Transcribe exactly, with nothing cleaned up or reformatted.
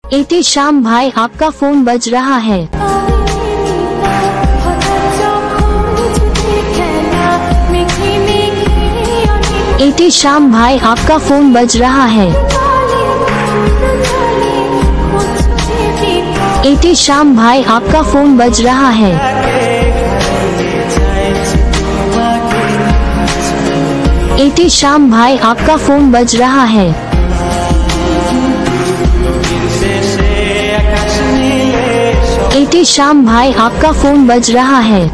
एटे श्याम भाई, आपका फोन बज रहा है। एटे श्याम भाई, आपका फोन बज रहा है। एटे श्याम भाई, आपका फोन बज रहा है। एटे श्याम भाई, आपका फोन बज रहा है। एटे श्याम भाई, आपका फोन बज रहा है।